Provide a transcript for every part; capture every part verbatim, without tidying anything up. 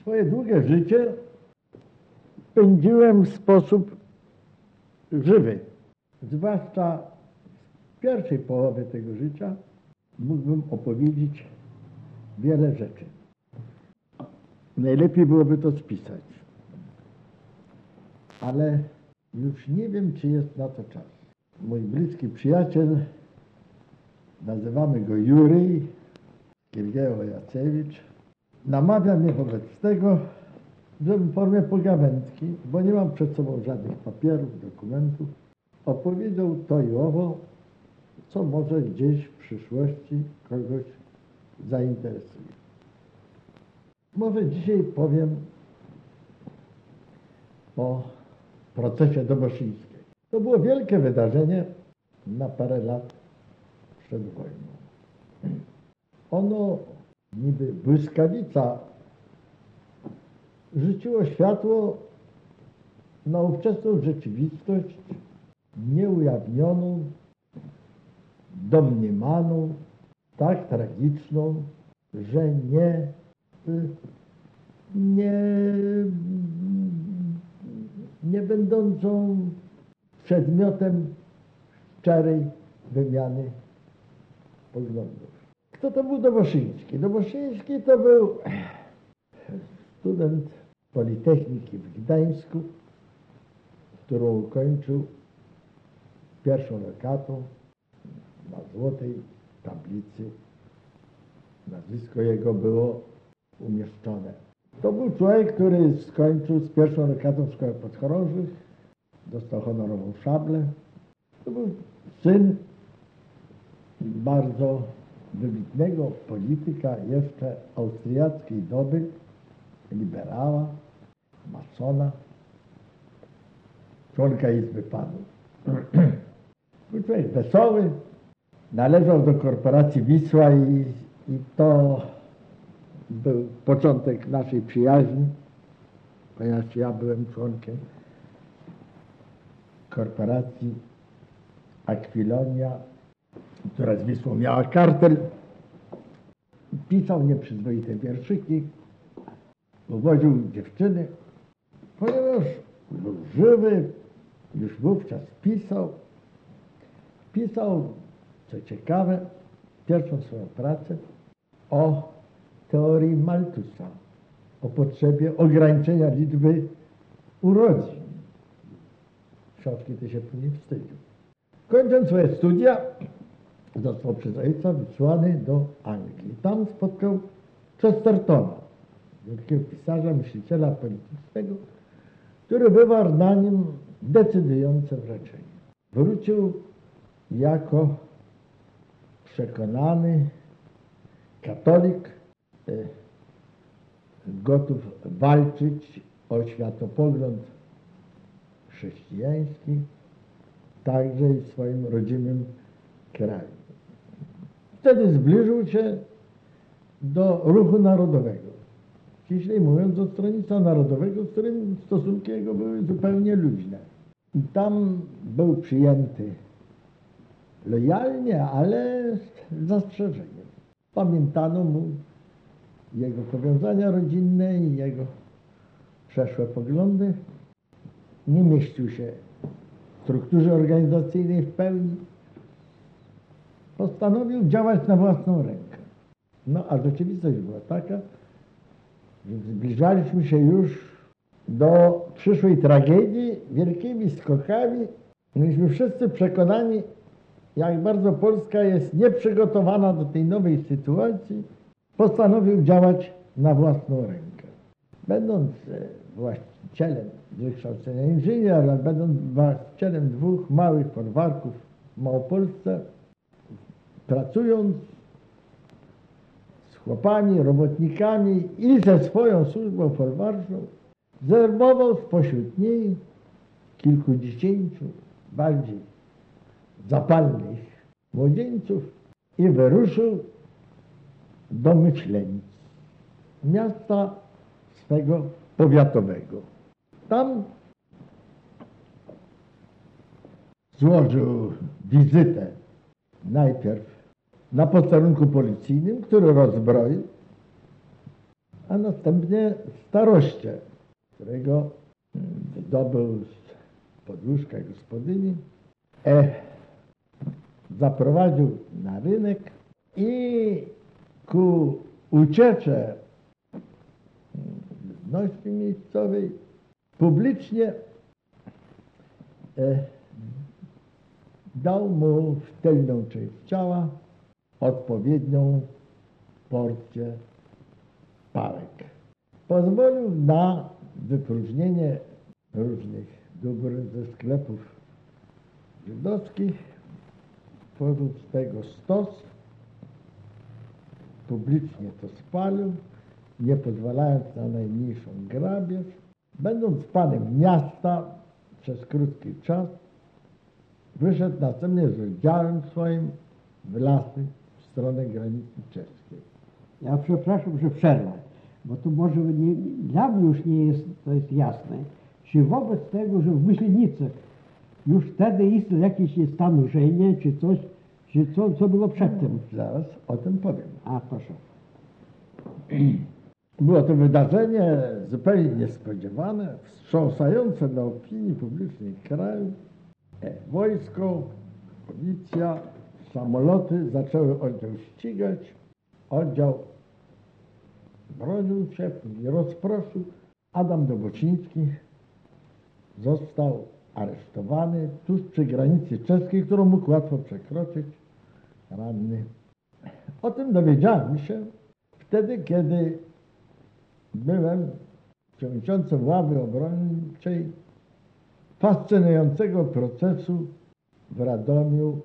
Swoje długie życie spędziłem w sposób żywy. Zwłaszcza z pierwszej połowy tego życia mógłbym opowiedzieć wiele rzeczy. Najlepiej byłoby to spisać. Ale już nie wiem, czy jest na to czas. Mój bliski przyjaciel, nazywamy go Juryj Jacewicz, namawia mnie wobec tego, żebym w formie pogawędki, bo nie mam przed sobą żadnych papierów, dokumentów, opowiedział to i owo, co może gdzieś w przyszłości kogoś zainteresuje. Może dzisiaj powiem o procesie Doboszyńskiej. To było wielkie wydarzenie na parę lat przed wojną. Ono niby błyskawica rzuciło światło na ówczesną rzeczywistość nieujawnioną, domniemaną, tak tragiczną, że nie, nie, nie będącą przedmiotem szczerej wymiany poglądów. Kto to był Doboszyński? Doboszyński to był student Politechniki w Gdańsku, którą ukończył pierwszą lokatą na złotej tablicy. Nazwisko jego było umieszczone. To był człowiek, który skończył z pierwszą lokatą Szkoły Podchorążych, dostał honorową szablę. To był syn bardzo wybitnego polityka jeszcze austriackiej doby, liberała, masona, członka Izby Panów. Był człowiek wesoły, należał do korporacji Wisła i, i to był początek naszej przyjaźni, ponieważ ja byłem członkiem korporacji Akwilonia, która z Wisłą miała kartel. Pisał nieprzyzwoite wierszyki, uwodził dziewczyny. Ponieważ był żywy, już wówczas pisał. Pisał, co ciekawe, pierwszą swoją pracę o teorii Malthusa, o potrzebie ograniczenia liczby urodzin. Szafki się później wstydził. Kończąc swoje studia, został przez ojca wysłany do Anglii. Tam spotkał Chestertona, wielkiego pisarza, myśliciela politycznego, który wywarł na nim decydujące wrażenie. Wrócił jako przekonany katolik, gotów walczyć o światopogląd chrześcijański, także i w swoim rodzimym kraju. Wtedy zbliżył się do ruchu narodowego. Ściślej mówiąc, do Stronnictwa Narodowego, z którym stosunki jego były zupełnie luźne. I tam był przyjęty lojalnie, ale z zastrzeżeniem. Pamiętano mu jego powiązania rodzinne i jego przeszłe poglądy. Nie mieścił się w strukturze organizacyjnej w pełni. Postanowił działać na własną rękę. No a rzeczywistość była taka, że zbliżaliśmy się już do przyszłej tragedii wielkimi skokami. Byliśmy wszyscy przekonani, jak bardzo Polska jest nieprzygotowana do tej nowej sytuacji. Postanowił działać na własną rękę. Będąc właścicielem z wykształcenia inżyniera, ale będąc właścicielem dwóch małych folwarków w Małopolsce, pracując z chłopami, robotnikami i ze swoją służbą folwarczą, zerwował spośród niej kilkudziesięciu bardziej zapalnych młodzieńców i wyruszył do Myślenic, miasta swego powiatowego. Tam złożył wizytę najpierw na posterunku policyjnym, który rozbroił, a następnie staroście, którego wydobył z podłóżka gospodyni, e, zaprowadził na rynek i ku uciecze ludności miejscowej publicznie e, dał mu w tylną część ciała odpowiednią porcję pałek. Pozwolił na wypróżnienie różnych dóbr ze sklepów żydowskich, tworzył z tego stos, publicznie to spalił, nie pozwalając na najmniejszą grabież. Będąc panem miasta przez krótki czas, wyszedł następnie z oddziałem swoim w lasy w stronę granicy czeskiej. Ja przepraszam, że przerwę, bo tu może nie, dla mnie już nie jest, to jest jasne, czy wobec tego, że w Myślenicach już wtedy istniał jakieś stanurzenie, czy coś, czy co, co było przedtem? Zaraz o tym powiem. A, proszę. Było to wydarzenie zupełnie niespodziewane, wstrząsające dla opinii publicznej kraju. E, wojsko, policja, samoloty zaczęły oddział ścigać. Oddział bronił się, nie rozproszył. Adam Dobociński został aresztowany tuż przy granicy czeskiej, którą mógł łatwo przekroczyć, ranny. O tym dowiedziałem się wtedy, kiedy byłem przewodniczącym ławy obrończej fascynującego procesu w Radomiu,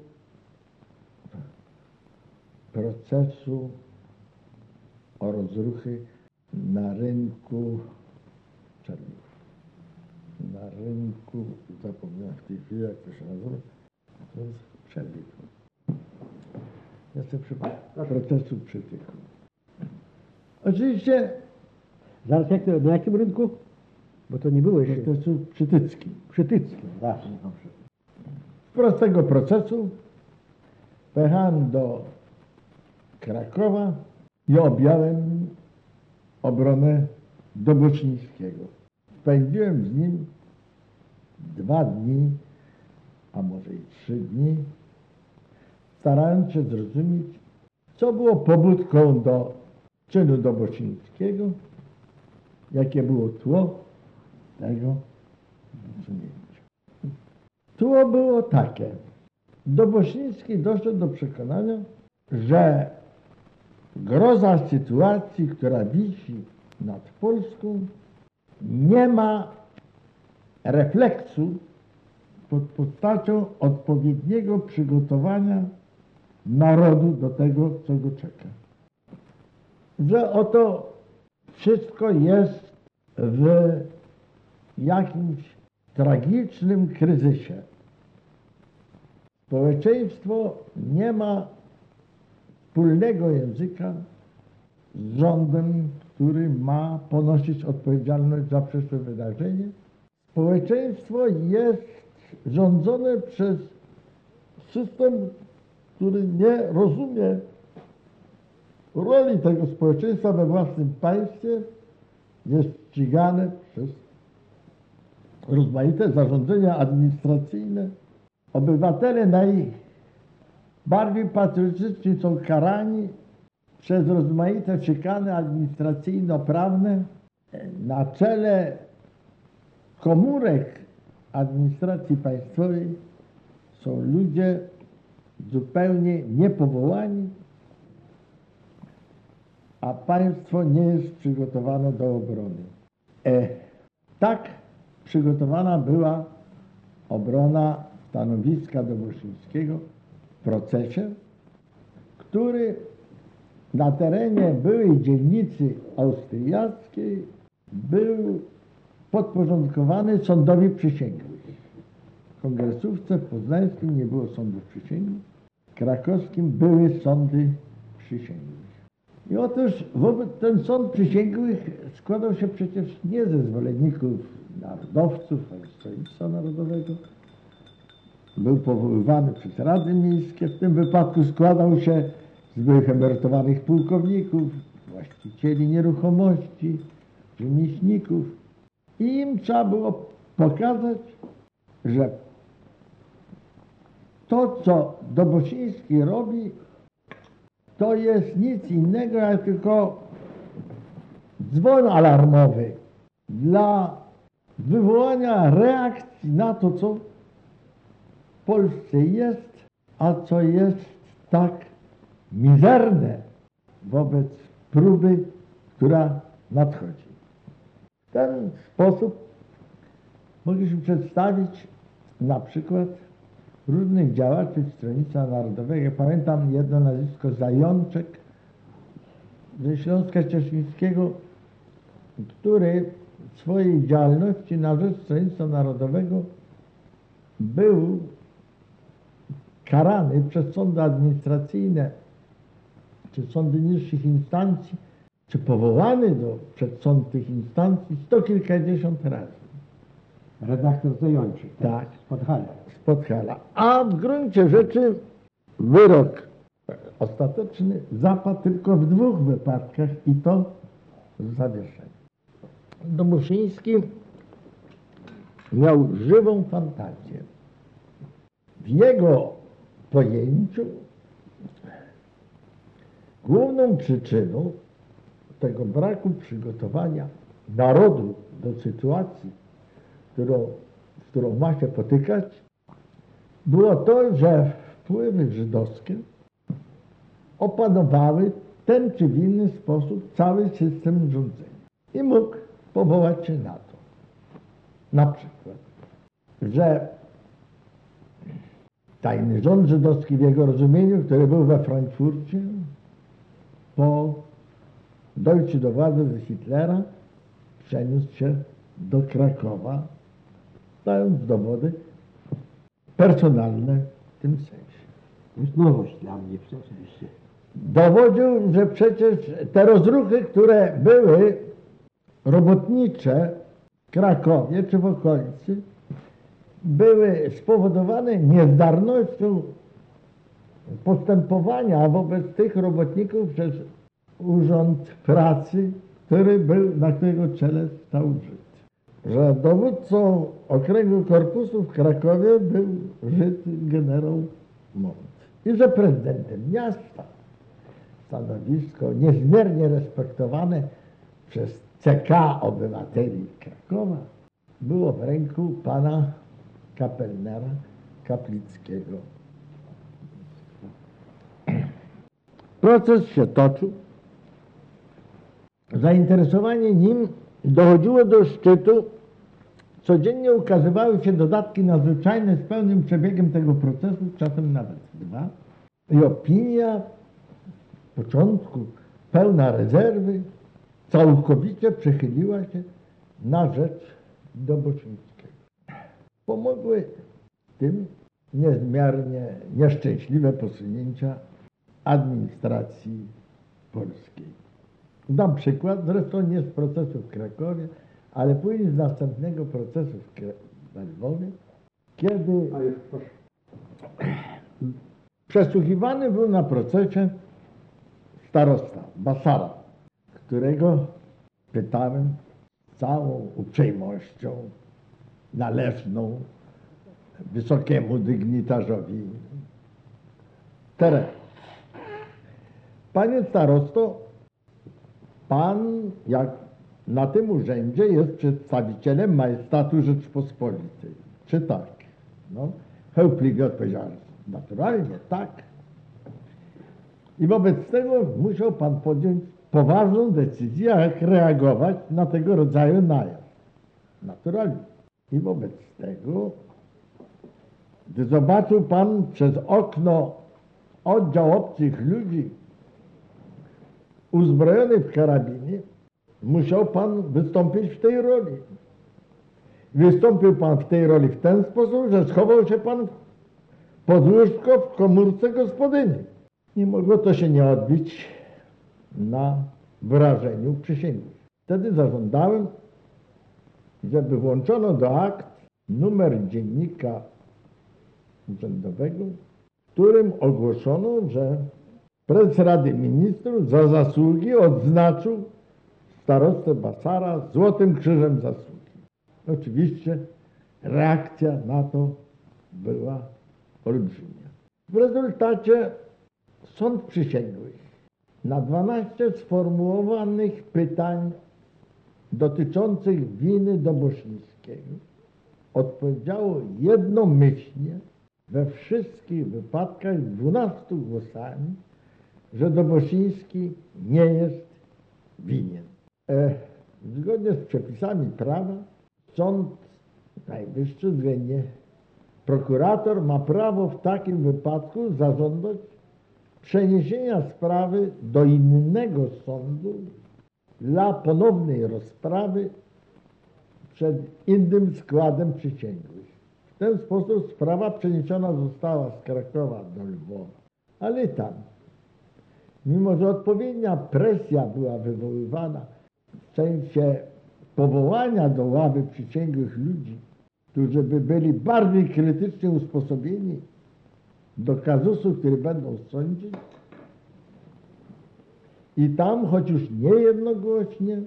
procesu o rozruchy na rynku Czerniów. Na rynku, zapomniałem w tej chwili, jak to się nazywa, to jest Czerniów. Ja sobie przypomnę, procesu przytyku. Oczywiście, Zaraz jak to, na jakim rynku? Bo to nie było jeszcze. procesu przytyckim. Przytyckim, właśnie. Z prostego procesu pojechałem do Krakowa i objąłem obronę Dobocińskiego. Spędziłem z nim dwa dni, a może i trzy dni, starając się zrozumieć, co było pobudką do czynu Dobocińskiego, jakie było tło tego usunięcia. Tło było takie. Dobociński doszedł do przekonania, że groza sytuacji, która wisi nad Polską, nie ma refleksu pod postacią odpowiedniego przygotowania narodu do tego, co go czeka. Że oto wszystko jest w jakimś tragicznym kryzysie. Społeczeństwo nie ma wspólnego języka z rządem, który ma ponosić odpowiedzialność za przyszłe wydarzenie. Społeczeństwo jest rządzone przez system, który nie rozumie roli tego społeczeństwa we własnym państwie, jest ścigane przez rozmaite zarządzenia administracyjne. Obywatele najbardziej patriotyczni są karani przez rozmaite szykany administracyjno-prawne. Na czele komórek administracji państwowej są ludzie zupełnie niepowołani, a państwo nie jest przygotowane do obrony. E, tak przygotowana była obrona stanowiska Dobocińskiego w procesie, który na terenie byłej dzielnicy austriackiej był podporządkowany sądowi przysięgłych. W kongresówce poznańskim nie było sądów przysięgłych, w krakowskim były sądy przysięgłych. I otóż wobec ten sąd przysięgłych składał się przecież nie ze zwolenników narodowców, ale z Stronnictwa Narodowego. Był powoływany przez Rady Miejskie, w tym wypadku składał się z byłych emerytowanych pułkowników, właścicieli nieruchomości, rzemieślników i im trzeba było pokazać, że to, co Dobosiński robi, to jest nic innego jak tylko dzwon alarmowy dla wywołania reakcji na to, co w Polsce jest, a co jest tak mizerne wobec próby, która nadchodzi. W ten sposób mogliśmy przedstawić na przykład różnych działaczy Stronnictwa Narodowego. Ja pamiętam jedno nazwisko Zajączek ze Śląska Cieszyńskiego, który w swojej działalności na rzecz Stronnictwa Narodowego był karany przez sądy administracyjne czy sądy niższych instancji, czy powołany do, przed sąd tych instancji sto kilkadziesiąt razy. Redaktor Zajączyk. Tak. Z Podhala. Z Podhala. A w gruncie rzeczy wyrok ostateczny zapadł tylko w dwóch wypadkach i to z zawieszenia. Dobosiński miał żywą fantazję. W jego pojęciu główną przyczyną tego braku przygotowania narodu do sytuacji, którą, z którą ma się potykać, było to, że wpływy żydowskie opanowały w ten czy w inny sposób cały system rządzenia. I mógł powołać się na to. Na przykład, że tajny rząd żydowski w jego rozumieniu, który był we Frankfurcie, po dojściu do władzy ze Hitlera, przeniósł się do Krakowa, dając dowody personalne w tym sensie. To jest nowość dla mnie oczywiście. Dowodził, że przecież te rozruchy, które były robotnicze w Krakowie czy w okolicy, były spowodowane niezdarnością postępowania wobec tych robotników przez Urząd Pracy, który był, na którego czele stał Żyd. Że dowódcą okręgu korpusu w Krakowie był Żyd generał Mont. I że prezydentem miasta, stanowisko niezmiernie respektowane przez C K obywateli Krakowa, było w ręku pana Kapelnera Kaplickiego. Proces się toczył. Zainteresowanie nim dochodziło do szczytu. Codziennie ukazywały się dodatki nadzwyczajne z pełnym przebiegiem tego procesu, czasem nawet dwa. I opinia, w początku pełna rezerwy, całkowicie przechyliła się na rzecz Dobosińskiego. Pomogły tym niezmiernie nieszczęśliwe posunięcia administracji polskiej. Dam przykład, zresztą nie z procesu w Krakowie, ale później z następnego procesu w Lwowie, kiedy przesłuchiwany był na procesie starosta Basara, którego pytałem z całą uprzejmością należną wysokiemu dygnitarzowi terenu. Panie starosto, pan jak na tym urzędzie jest przedstawicielem majestatu Rzeczpospolitej. Czy tak? No, chełpliwie odpowiedziałem, naturalnie tak. I wobec tego musiał pan podjąć poważną decyzję, jak reagować na tego rodzaju najazd. Naturalnie. I wobec tego, gdy zobaczył pan przez okno oddział obcych ludzi uzbrojony w karabiny, musiał pan wystąpić w tej roli. Wystąpił pan w tej roli w ten sposób, że schował się pan pod łóżko w komórce gospodyni. Nie mogło to się nie odbić na wyrażeniu przysięgi. Wtedy zażądałem, żeby włączono do akt numer dziennika urzędowego, w którym ogłoszono, że Prezes Rady Ministrów za zasługi odznaczył starostę Basara Złotym Krzyżem Zasługi. Oczywiście reakcja na to była olbrzymia. W rezultacie sąd przysięgłych na dwanaście sformułowanych pytań dotyczących winy Doboszyńskiego odpowiedziało jednomyślnie we wszystkich wypadkach dwunastu głosami, że Doboszyński nie jest winien. E, zgodnie z przepisami prawa Sąd Najwyższy, względnie prokurator, ma prawo w takim wypadku zażądać przeniesienia sprawy do innego sądu dla ponownej rozprawy przed innym składem przysięgłych. W ten sposób sprawa przeniesiona została z Krakowa do Lwowa. Ale i tam, mimo że odpowiednia presja była wywoływana w sensie powołania do ławy przysięgłych ludzi, którzy by byli bardziej krytycznie usposobieni do kazusu, który będą sądzić, i tam, choć już nie jednogłośnie,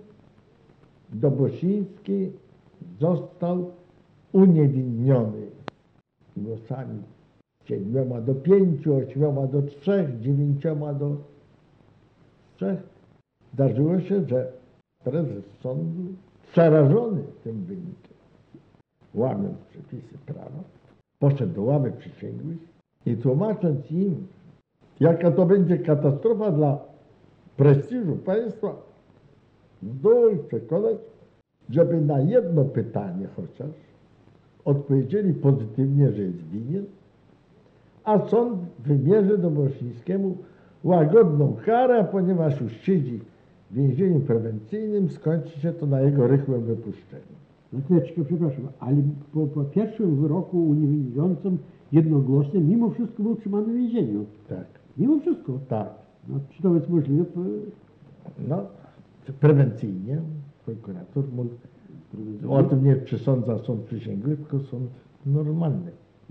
Doboszyński został uniewinniony głosami siedmioma do pięciu, ośmioma do trzech, dziewięcioma do trzech. Zdarzyło się, że prezes sądu, przerażony tym wynikiem, łamiąc przepisy prawa, poszedł do ławy przysięgłych i tłumacząc im, jaka to będzie katastrofa dla prestiżu państwa, zdołał ich przekonać, żeby na jedno pytanie chociaż odpowiedzieli pozytywnie, że jest winien, a sąd wymierzy Doboszyńskiemu łagodną karę, ponieważ już siedzi w więzieniu prewencyjnym, skończy się to na jego rychłym wypuszczeniu. No chwileczkę, przepraszam, ale po, po pierwszym wyroku uniewinniającym jednogłośnie mimo wszystko był trzymany w więzieniu. Tak. Mimo wszystko. Tak. No, czy to jest możliwe? No, prewencyjnie prokurator mógł, o tym nie przesądza sąd przysięgły, tylko sąd normalny.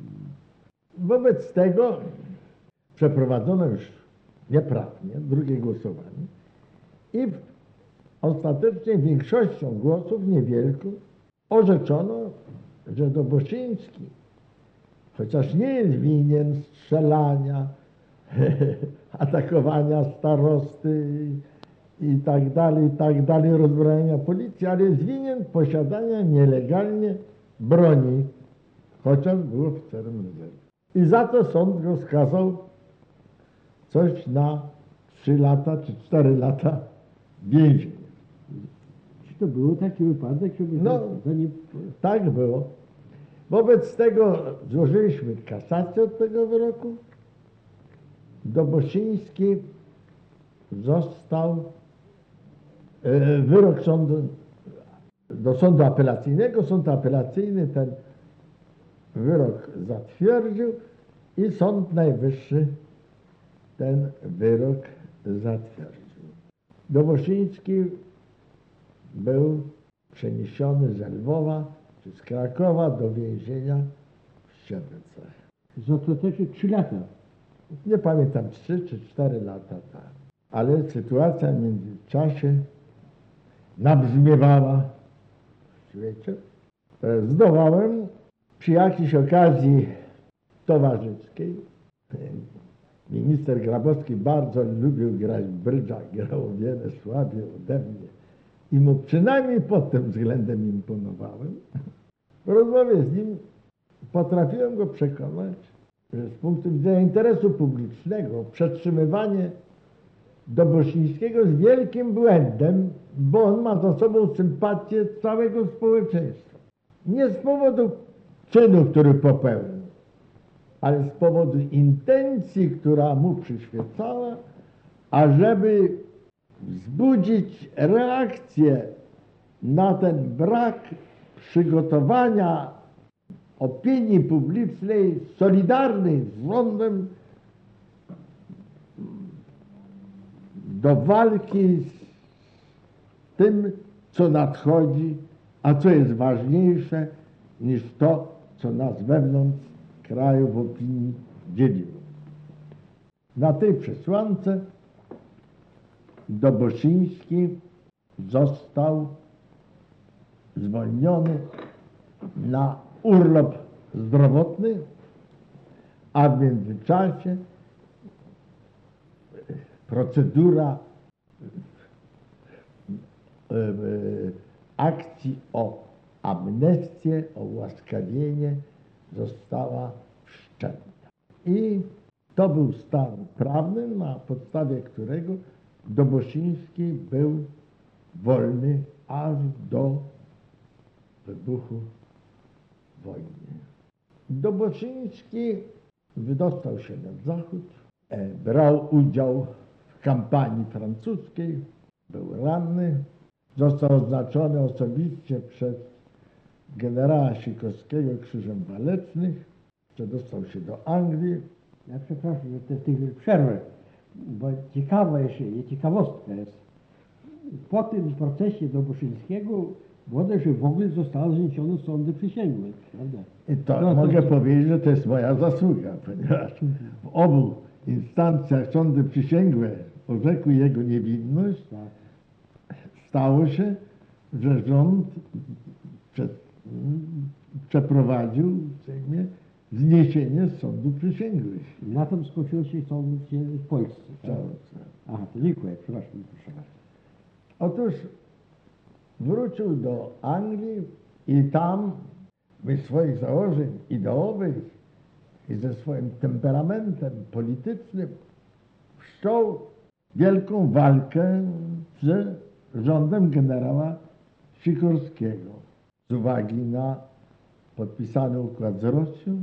Wobec tego przeprowadzono już nieprawnie drugie głosowanie i w ostatecznie większością głosów, niewielką, orzeczono, że Doboszyński, chociaż nie jest winien strzelania, atakowania starosty i tak dalej, i tak dalej, rozbrojenia policji, ale jest winien posiadania nielegalnie broni, chociaż był oficerem rezerwy. I za to sąd go skazał coś na trzy lata czy cztery lata więzienia. Czy to był taki wypadek, żeby No, za nie... tak było. Wobec tego złożyliśmy kasację od tego wyroku. Doboszyński został, e, wyrok sądu, do sądu apelacyjnego. Sąd apelacyjny ten wyrok zatwierdził i Sąd Najwyższy ten wyrok zatwierdził. Doboszyński był przeniesiony z Lwowa czy z Krakowa do więzienia w Siedlcach. Za to też trzy lata. Nie pamiętam, trzy czy cztery lata, tak. Ale sytuacja w międzyczasie nabrzmiewała w świecie. Zdołałem przy jakiejś okazji towarzyskiej, minister Grabowski bardzo lubił grać w brydża, grał o wiele słabiej ode mnie i mu przynajmniej pod tym względem imponowałem. W rozmowie z nim potrafiłem go przekonać, że z punktu widzenia interesu publicznego przetrzymywanie Doboszyńskiego jest wielkim błędem, bo on ma za sobą sympatię całego społeczeństwa. Nie z powodu czynu, który popełnił, ale z powodu intencji, która mu przyświecała, ażeby wzbudzić reakcję na ten brak przygotowania opinii publicznej solidarnej z rządem do walki z tym, co nadchodzi, a co jest ważniejsze niż to, co nas wewnątrz kraju w opinii dzieliło. Na tej przesłance Doboszyński został zwolniony na urlop zdrowotny, a w międzyczasie procedura e, e, akcji o amnestię, o ułaskawienie została wszczęta. I to był stan prawny, na podstawie którego Doboszyński był wolny aż do wybuchu wojny. Doboszyński wydostał się na zachód, e, brał udział w kampanii francuskiej, był ranny, został oznaczony osobiście przez generała Sikorskiego Krzyżem Walecznych, przedostał się do Anglii. Ja przepraszam, że te, tych przerwę, bo ciekawa jeszcze, ciekawostka jest. Po tym procesie Doboszyńskiego bodajże w ogóle zostało zniesione sądy przysięgłe, prawda? I to No, mogę to- powiedzieć, że to jest moja zasługa, ponieważ w obu instancjach sądy przysięgłe orzekły jego niewinność. Tak. Stało się, że rząd prze, przeprowadził w Sejmie zniesienie sądu przysięgłych. Na tym skończyło się sądy przysięgłe w Polsce. Tak? Co- Aha, to dziękuję, przepraszam, proszę bardzo. Otóż wrócił do Anglii i tam z swoich założeń ideowych i ze swoim temperamentem politycznym wszczął wielką walkę z rządem generała Sikorskiego. Z uwagi na podpisany układ z Rosją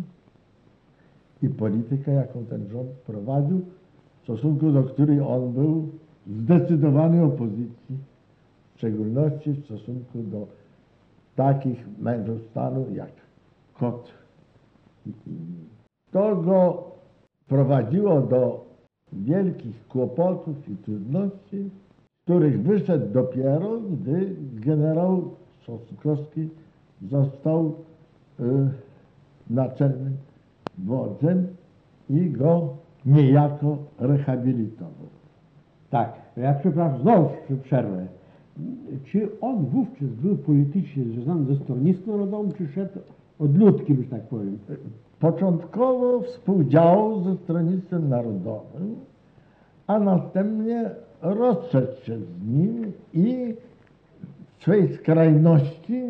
i politykę, jaką ten rząd prowadził, w stosunku do której on był w zdecydowanej opozycji, w szczególności w stosunku do takich mężów stanu jak Kot i inni. To go prowadziło do wielkich kłopotów i trudności, z których wyszedł dopiero, gdy generał Sikorski został y, naczelnym wodzem i go niejako rehabilitował. Tak, ja przepraszam, znowu przerwę. Czy on wówczas był politycznie związany ze Stronnictwem Narodowym, czy szedł odludkiem, że tak powiem? Początkowo współdziałał ze Stronnictwem Narodowym, a następnie rozszedł się z nim i w swej skrajności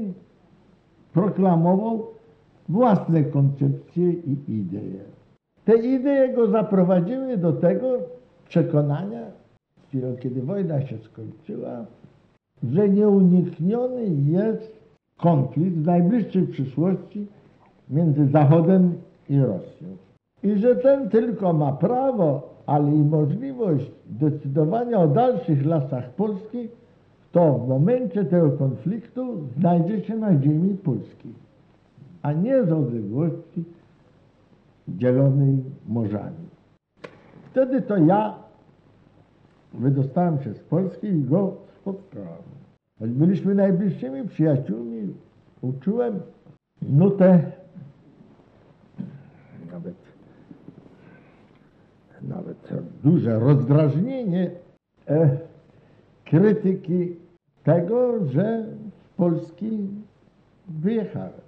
proklamował własne koncepcje i idee. Te idee go zaprowadziły do tego przekonania, w chwilą kiedy wojna się skończyła, że nieunikniony jest konflikt w najbliższej przyszłości między Zachodem i Rosją. I że ten tylko ma prawo, ale i możliwość decydowania o dalszych losach Polski, to w momencie tego konfliktu znajdzie się na ziemi polskiej, a nie z odległości dzielonej morzami. Wtedy to ja wydostałem się z Polski i go spotkałem. Choć byliśmy najbliższymi przyjaciółmi, uczułem nutę, nawet, nawet duże rozdrażnienie e, krytyki tego, że z Polski wyjechałem.